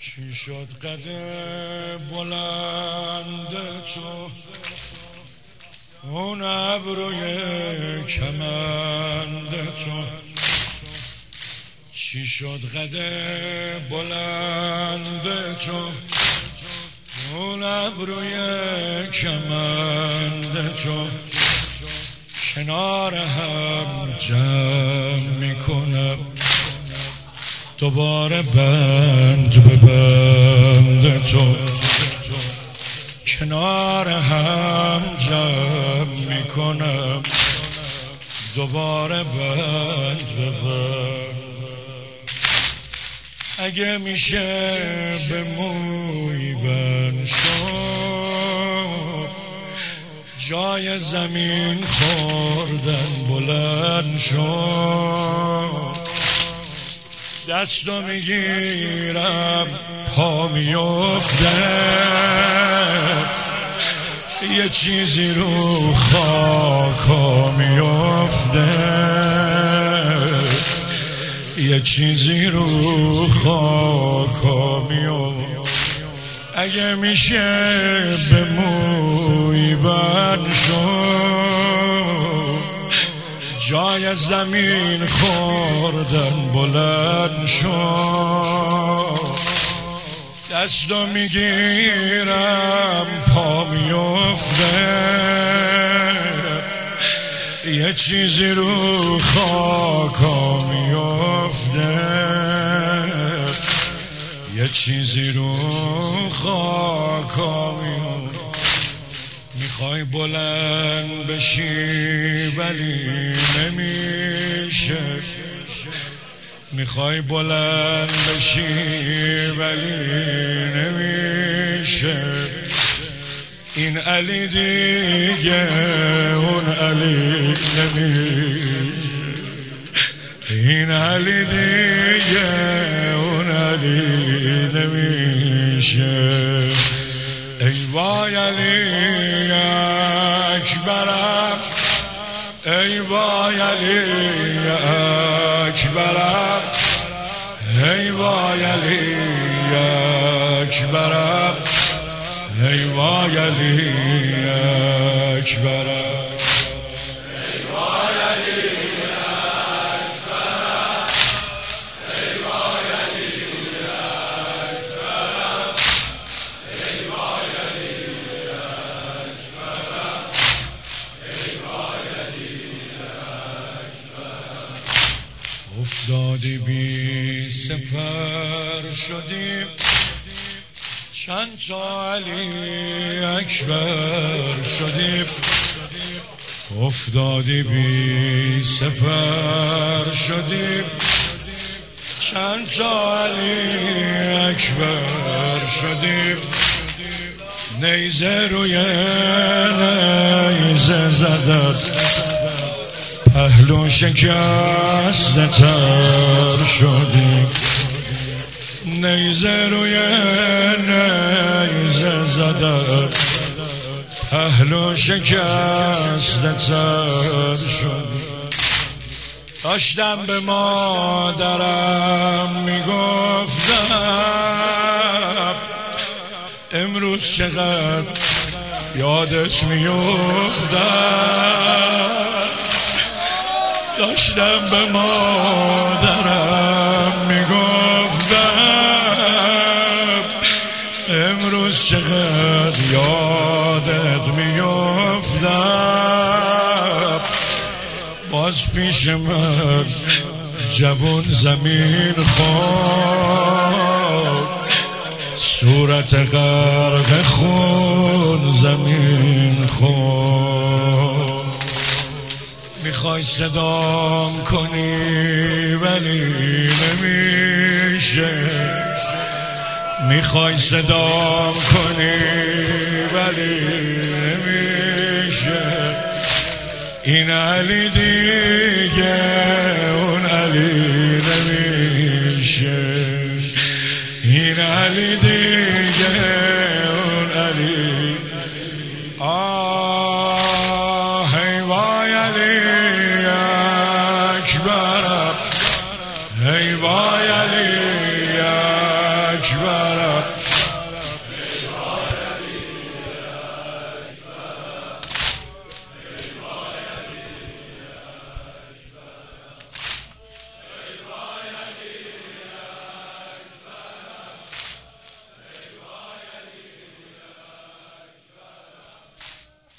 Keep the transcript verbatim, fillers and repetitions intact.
چی شد قد بلند تو، اون ابروی کمند تو؟ چی شد قد بلند تو، اون ابروی کمند تو؟ کنار هم جمع میکنم دوباره بند به بند تو. کنار هم جمع میکنم دوباره بند به بند. اگه میشه به موی بند شو، جای زمین خوردن بلند شو. دستو میگیرم پا میفته، یه چیزی رو خاکا میفته، یه چیزی رو خاکا میفته. اگه میشه به موی بند شو، جای زمین خوردن بلند شو. دستو میگیرم پا میفته، یه چیزی رو خاکا میفته، یه چیزی رو خاکا میفته. میخوای بلند بشی ولی نمیشه، میخوای بلند بشی ولی نمیشه. این علی دیگه اون علی نمیشه، این علی دیگه اون علی نمیشه. ای وای علی اکبرم، ای وای علی اکبرم، ای وای علی اکبرم، ای وای علی اکبرم. افتادی بی سپر شدیم، چند تا علی اکبر شدیم. افتادی بی سپر شدیم، چند تا علی اکبر شدیم. نیزه روی نیزه زدن، پهلو شکسته تر شدیم. نیزه روی نیزه زدن، پهلو شکسته تر شدیم. داشتم به مادرم میگفتم امروز چقدر یادت میافتم. داشتم به مادرم میگفتم امروز چقدر یادت میافتم. باز پیش من جوون زمین خاک، صورت غرق خون زمین خاک. میخوای صدام کنی ولی نمیشه، میخوای صدام کنی ولی نمیشه. این علی دیگه اون علی نمیشه، این علی دیگه اون علی. آه ای وای علی اکبرم، ای وای علی اکبر. la la